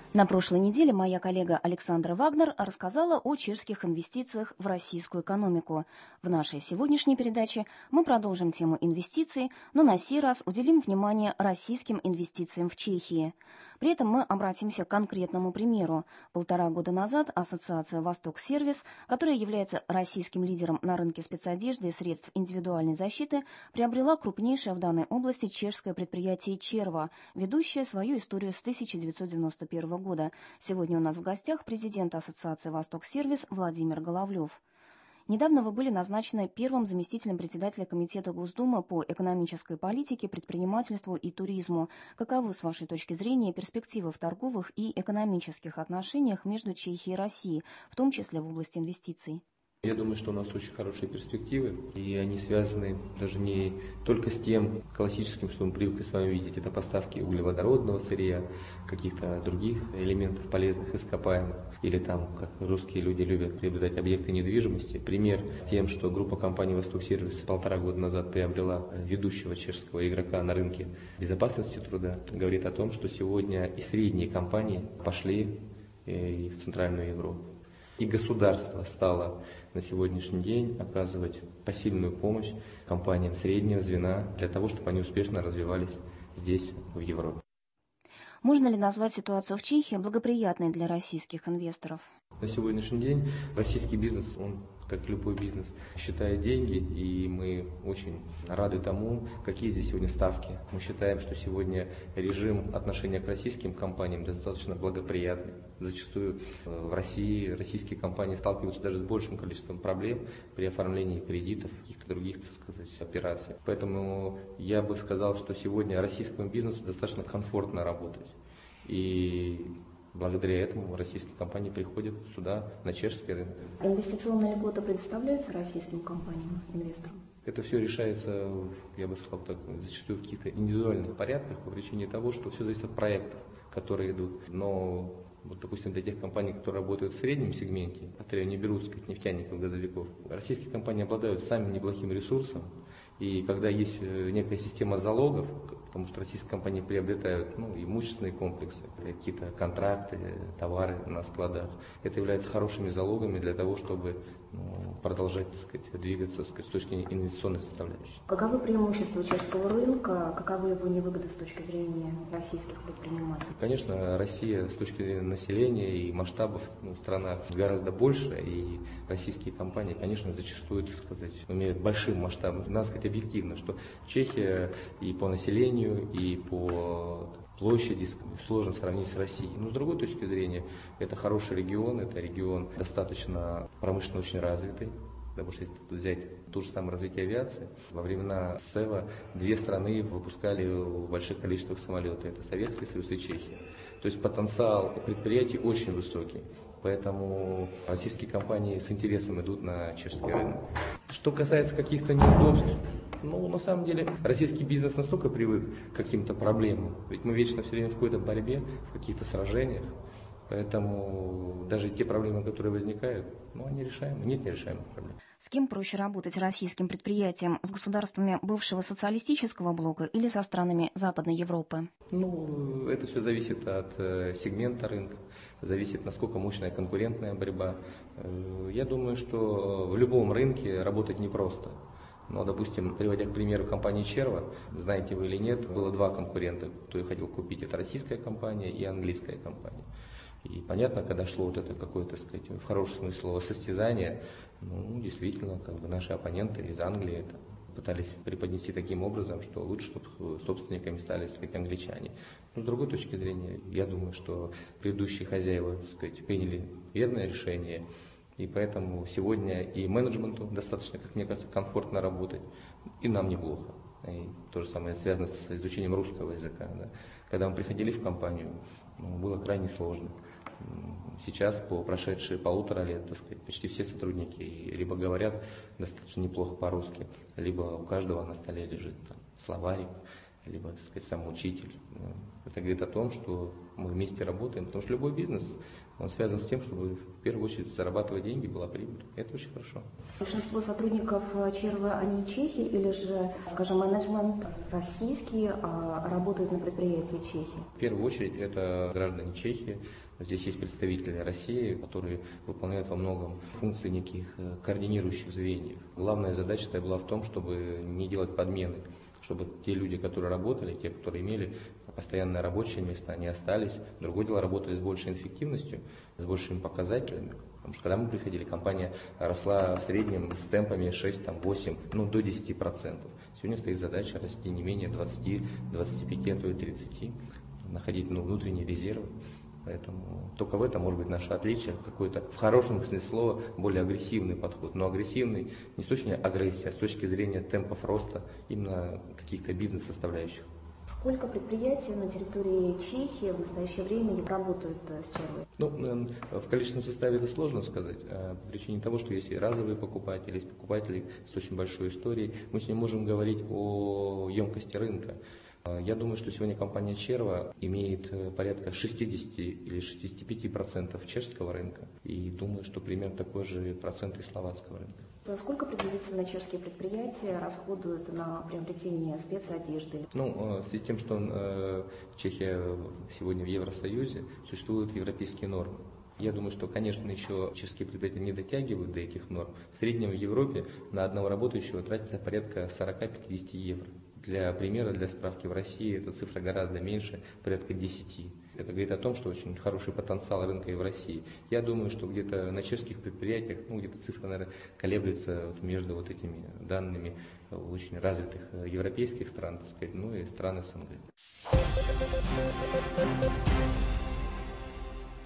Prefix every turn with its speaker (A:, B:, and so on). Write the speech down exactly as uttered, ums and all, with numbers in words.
A: На прошлой неделе моя коллега Александра Вагнер рассказала о чешских инвестициях в российскую экономику. В нашей сегодняшней передаче мы продолжим тему инвестиций, но на сей раз уделим внимание российским инвестициям в Чехии. При этом мы обратимся к конкретному примеру. Полтора года назад ассоциация «Восток Сервис», которая является российским лидером на рынке спецодежды и средств индивидуальной защиты, приобрела крупнейшее в данной области чешское предприятие «Черва», ведущее свою историю с тысяча девятьсот девяносто первого года. Сегодня у нас в гостях президент ассоциации «Восток Сервис» Владимир Головлев. Недавно вы были назначены первым заместителем председателя Комитета Госдумы по экономической политике, предпринимательству и туризму. Каковы, с вашей точки зрения, перспективы в торговых и экономических отношениях между Чехией и Россией, в том числе в области инвестиций?
B: Я думаю, что у нас очень хорошие перспективы, и они связаны даже не только с тем классическим, что мы привыкли с вами видеть, это поставки углеводородного сырья, каких-то других элементов полезных ископаемых, или там, как русские люди любят приобретать объекты недвижимости. Пример с тем, что группа компаний «Восток Сервис» полтора года назад приобрела ведущего чешского игрока на рынке безопасности труда, говорит о том, что сегодня и средние компании пошли и в Центральную Европу. И государство стало на сегодняшний день оказывать посильную помощь компаниям среднего звена для того, чтобы они успешно развивались здесь, в Европе.
A: Можно ли назвать ситуацию в Чехии благоприятной для российских инвесторов?
B: На сегодняшний день российский бизнес, он, как любой бизнес, считает деньги, и мы очень рады тому, какие здесь сегодня ставки. Мы считаем, что сегодня режим отношения к российским компаниям достаточно благоприятный. Зачастую в России российские компании сталкиваются даже с большим количеством проблем при оформлении кредитов, каких-то других, так сказать, операций. Поэтому я бы сказал, что сегодня российскому бизнесу достаточно комфортно работать. И благодаря этому российские компании приходят сюда, на чешский рынок.
A: Инвестиционные льготы предоставляются российским компаниям, инвесторам?
B: Это все решается, я бы сказал так, зачастую в каких-то индивидуальных порядках по причине того, что все зависит от проектов, которые идут. Но, вот, допустим, для тех компаний, которые работают в среднем сегменте, которые не берут, так сказать, нефтяников, газовиков, российские компании обладают самым неплохим ресурсом. И когда есть некая система залогов, потому что российские компании приобретают ну, имущественные комплексы, какие-то контракты, товары на складах, это является хорошими залогами для того, чтобы ну, продолжать, так сказать, двигаться, так сказать, с точки зрения инвестиционной составляющей.
A: Каковы преимущества чешского рынка, каковы его невыгоды с точки зрения российских предпринимателей?
B: Конечно, Россия с точки зрения населения и масштабов ну, страна гораздо больше, и российские компании, конечно, зачастую, так сказать, имеют большим масштабом. Надо сказать объективно, что Чехия и по населению, и по площади сложно сравнить с Россией. Но с другой точки зрения, это хороший регион, это регион достаточно промышленно очень развитый. Потому что если взять то же самое развитие авиации, во времена СЭВа две страны выпускали в больших количествах самолеты. Это Советский Союз и Чехия. То есть потенциал предприятий очень высокий. Поэтому российские компании с интересом идут на чешский рынок. Что касается каких-то неудобств, ну, на самом деле, российский бизнес настолько привык к каким-то проблемам. Ведь мы вечно все время в какой-то борьбе, в каких-то сражениях. Поэтому даже те проблемы, которые возникают, ну, они решаемы. Нет нерешаемых проблем.
A: С кем проще работать российским предприятиям? С государствами бывшего социалистического блока или со странами Западной Европы?
B: Ну, это все зависит от э, сегмента рынка, зависит, насколько мощная конкурентная борьба. Э, я думаю, что в любом рынке работать непросто. Но, допустим, приводя к примеру компании «Черва», знаете вы или нет, было два конкурента, кто их хотел купить. Это российская компания и английская компания. И понятно, когда шло вот это какое-то, так сказать, в хорошем смысле слова, состязание, ну, действительно, как бы наши оппоненты из Англии там, пытались преподнести таким образом, что лучше, чтобы собственниками стали, так сказать, англичане. Но с другой точки зрения, я думаю, что предыдущие хозяева, так сказать, приняли верное решение, и поэтому сегодня и менеджменту достаточно, как мне кажется, комфортно работать, и нам неплохо. И то же самое связано с изучением русского языка. Да. Когда мы приходили в компанию, ну, было крайне сложно. Сейчас, по прошедшие полутора лет, так сказать, почти все сотрудники либо говорят достаточно неплохо по-русски, либо у каждого на столе лежит там, словарик, либо, так сказать, сам учитель. Это говорит о том, что мы вместе работаем, потому что любой бизнес Он связан с тем, чтобы в первую очередь зарабатывать деньги, была прибыль. Это очень хорошо.
A: Большинство сотрудников ЧЕРВы, они чехи или же, скажем, менеджмент российский, а работают на предприятии Чехии?
B: В первую очередь это граждане Чехии. Здесь есть представители России, которые выполняют во многом функции неких координирующих звеньев. Главная задача была в том, чтобы не делать подмены, чтобы те люди, которые работали, те, которые имели постоянные рабочие места, они остались. Другое дело, работали с большей эффективностью, с большими показателями. Потому что когда мы приходили, компания росла в среднем с темпами шесть-восемь, ну до десяти процентов. Сегодня стоит задача расти не менее двадцати-двадцати пяти, а то и тридцати, находить ну, внутренние резервы. Поэтому только в этом может быть наше отличие, какой-то в хорошем смысле слова более агрессивный подход. Но агрессивный не с точки зрения агрессии, а с точки зрения темпов роста именно каких-то бизнес-составляющих.
A: Сколько предприятий на территории Чехии в настоящее время работают с ЧЕРВой?
B: Ну, в количественном составе это сложно сказать, по причине того, что есть и разовые покупатели, есть покупатели с очень большой историей. Мы с ним можем говорить о емкости рынка. Я думаю, что сегодня компания ЧЕРВа имеет порядка шестидесяти или шестидесяти пяти процентов чешского рынка, и думаю, что примерно такой же процент и словацкого рынка.
A: Сколько приблизительно чешские предприятия расходуют на приобретение спецодежды?
B: Ну, в связи с тем, что э, Чехия сегодня в Евросоюзе, существуют европейские нормы. Я думаю, что, конечно, еще чешские предприятия не дотягивают до этих норм. В среднем в Европе на одного работающего тратится порядка сорока-пятидесяти евро. Для примера, для справки, в России эта цифра гораздо меньше, порядка десяти. Это говорит о том, что очень хороший потенциал рынка и в России. Я думаю, что где-то на чешских предприятиях, ну где-то цифра, наверное, колеблется вот между вот этими данными очень развитых европейских стран, так сказать, ну и стран СНГ.